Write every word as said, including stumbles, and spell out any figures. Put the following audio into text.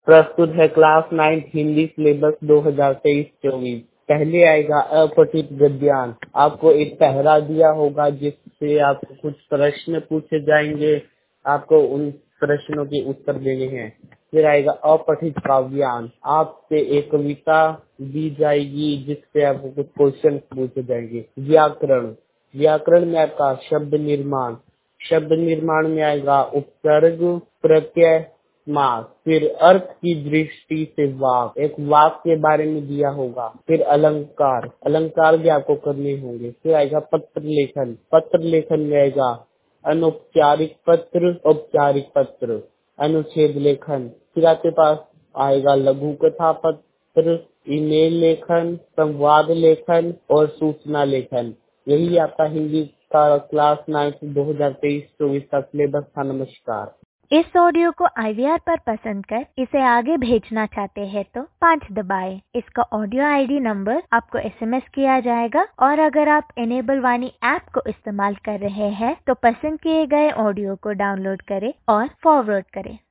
प्रस्तुत है class ninth Hindi syllabus दो हज़ार तेईस चौबीस। पहले आएगा अपठित गद्यांश। आपको एक पहरा दिया होगा जिससे आपको कुछ प्रश्न पूछे जाएंगे, आपको उन प्रश्नों के उत्तर देने हैं। फिर आएगा अपठित काव्यांश। आपसे एक कविता दी जाएगी जिससे आपको कुछ क्वेश्चन पूछे जाएंगे। व्याकरण। व्याकरण में आपका शब्द निर्माण। शब्द निर्माण में आएगा उपसर्ग, प्रत्यय, मास। फिर अर्थ की दृष्टि से वाक, एक वाक के बारे में दिया होगा। फिर अलंकार, अलंकार भी आपको करने होंगे। फिर आएगा पत्र लेखन। पत्र लेखन में आएगा अनौपचारिक पत्र, औपचारिक पत्र, अनुच्छेद लेखन। फिर आपके पास आएगा लघु कथा पत्र, ईमेल लेखन, संवाद लेखन और सूचना लेखन। यही आपका हिंदी का क्लास नाइन्थ दो हज़ार तेईस चौबीस का सिलेबस था। नमस्कार। इस ऑडियो को आई वी आर पर पसंद कर इसे आगे भेजना चाहते हैं तो पाँच दबाएं। इसका ऑडियो आई डी नंबर आपको एस एम एस किया जाएगा और अगर आप इनेबल वाणी ऐप को इस्तेमाल कर रहे हैं तो पसंद किए गए ऑडियो को डाउनलोड करें और फॉरवर्ड करें।